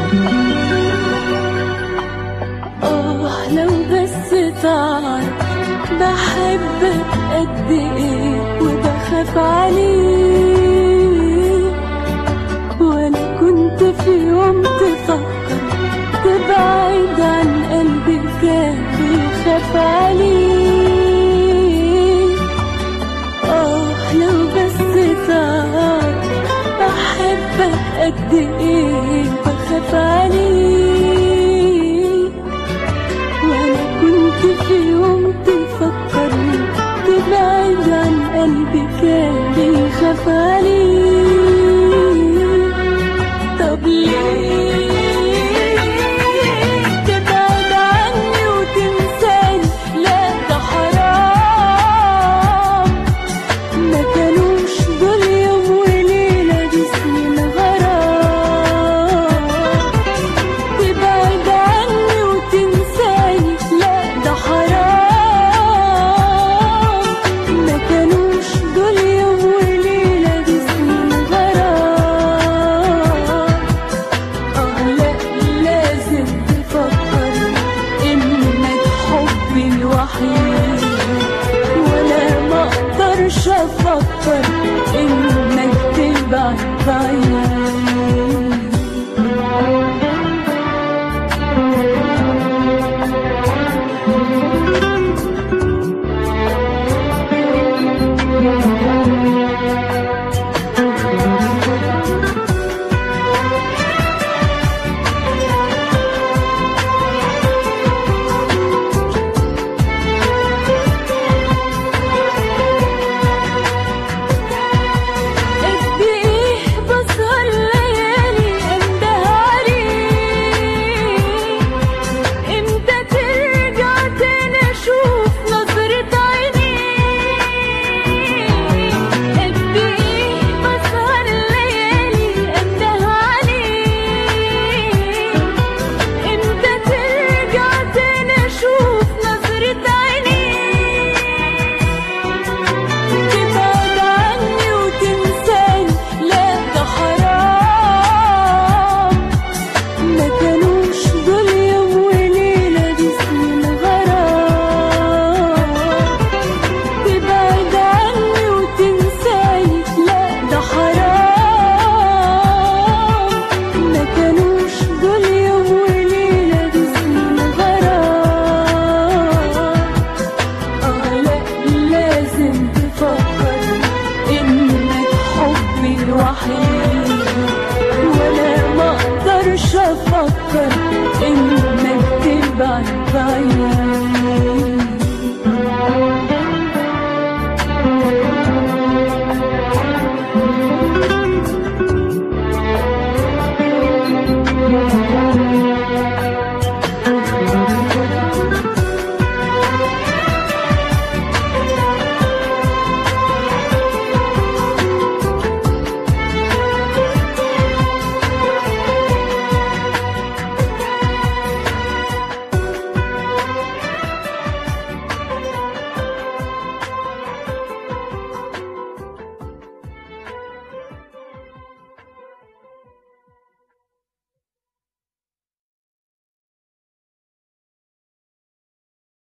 لو بس تعرف بحبك قد ايه وبخاف عليك، ولا كنت في يوم تفكر تبعد عن قلبي كان بيخاف عليك. لو بس تعرف بحبك قد ايه بخاف عليك، ولا كنت في يوم تفكر تبعد عن قلبي كان بيخاف عليك. طب ليه تبعد عني وتنساني؟ لا ده حرام، ما كانوش دول يوم وليلة، دي سنين غرام. تبعد عني وتنساني؟ لا ده حرام، ما كانوش دول يوم وليلة، دي سنين غرام. لا لازم تفكر إنك حبي الوحيد، ولا ما اقدرش افكر انك تبعد بعيد. ولا ما اقدرش افكر انك تبعد بعيد.